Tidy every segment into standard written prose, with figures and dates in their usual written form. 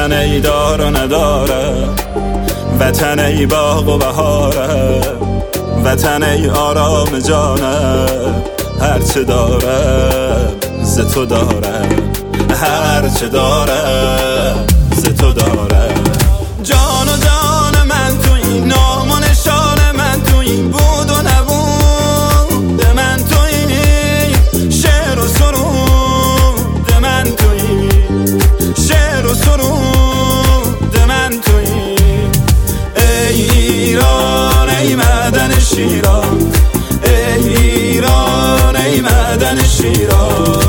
وطن ای دار و نداره، وطن ای باغ و بهاره، وطن ای آرام جانه، هرچه داره ز تو داره، هرچه داره ز تو داره. جان و جان من تویی، نام و نشان من تویی، بود و نبود من تویی، شعر و سرود من تویی، شعر و سرود من تویی. ای ایران ای معدن شیران، ای ایران ای معدن شیران.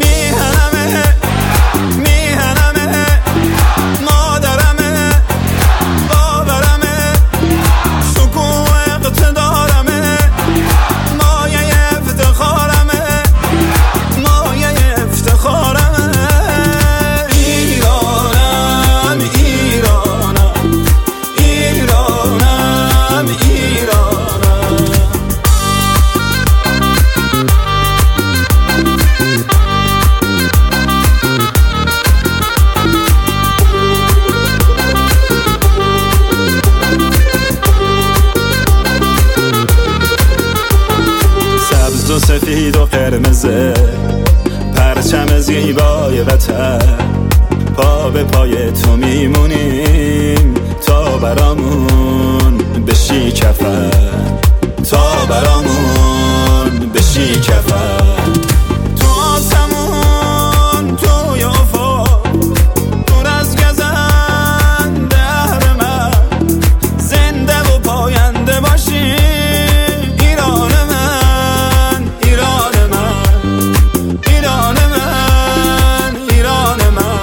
و سفید و قرمزه، پرچم زیبای وطن، پا به پای تو میمونیم تا برامون بشی کفن، تا برامون بشی کفن. تو آسمون توی افق، دور از گزند دهر من، زنده و پاینده باشی ایران من، ایران من، ایران من، ایران من.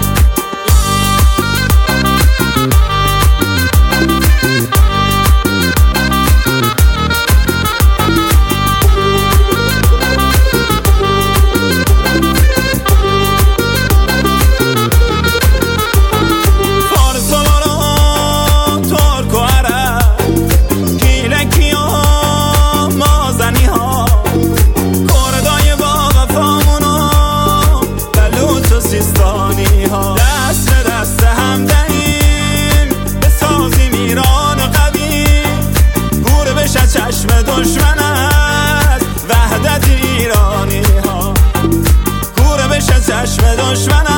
فارس و مارو، ترک و عرب، گیلکی و مازنی ها، کردای با وفامونو، بلوچ و سیستانی ها. دست به دست هم دهیم، بسازیم ایران قوی، گور بشه چشم دشمن از وحدت ایرانی ها، گور بشه چشم دشمن